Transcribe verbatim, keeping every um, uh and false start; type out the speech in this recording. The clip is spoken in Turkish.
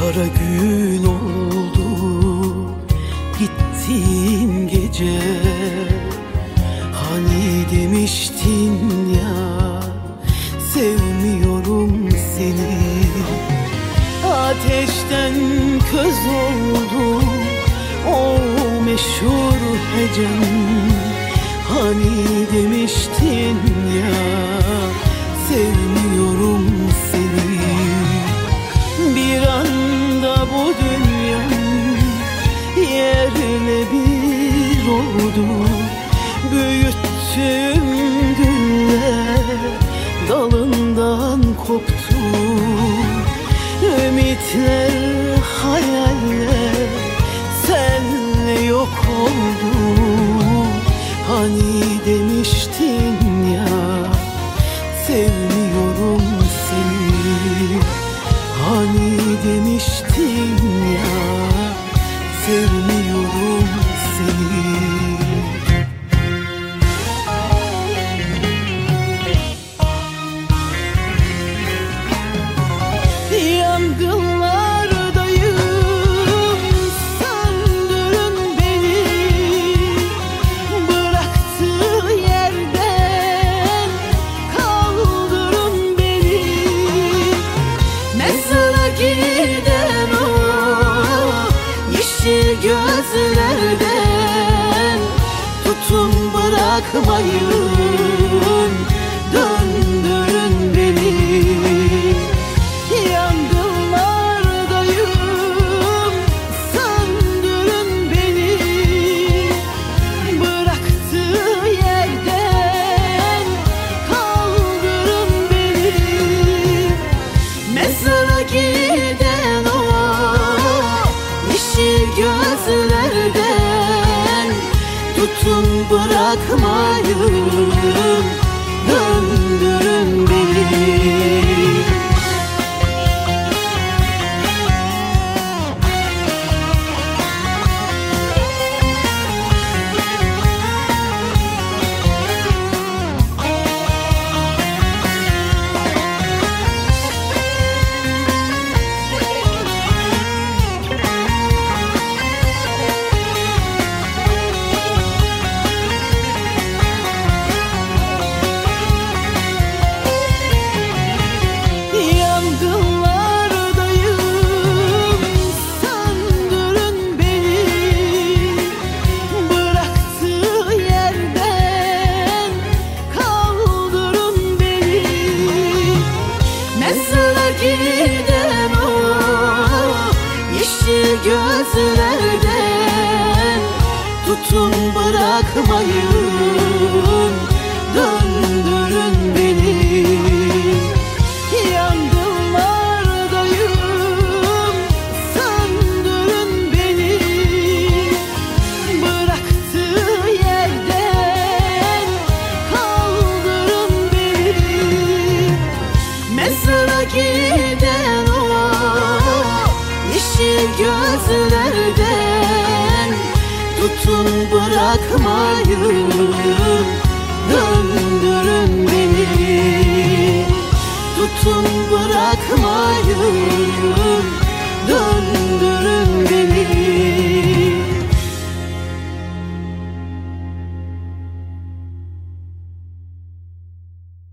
kara gün oldu gittiğin gece. Hani demiştin ya sevmiyorum seni. Ateşten köz oldu o meşhur hecem. Hani demiştin ya sevmiyorum seni. Bir anda bu dünyam yerle bir oldu. Büyüttüğüm güller dalından koptu. Ümitler, hayaller senle yok oldu. Hani demiştin ya sevmiyorum seni. Hani demiştin ya sevmiyorum seni. Yangınlardayım, söndürün beni. Bıraktığı yerden kaldırın beni. Mezara giden o yeşil gözlerden tutun bırakmayın, döndürün beni. Giden o yeşil gözlerden tutun bırakmayın, döndürün beni. Giden o yeşil gözlerden tutun bırakmayın, döndürün beni. Yangınlardayım, söndürün beni. Bıraktığı yerden kaldırın beni. Mezara giden o yeşil gözlerden tutun bırakmayın, döndürün beni. Tutun bırakmayın, döndürün.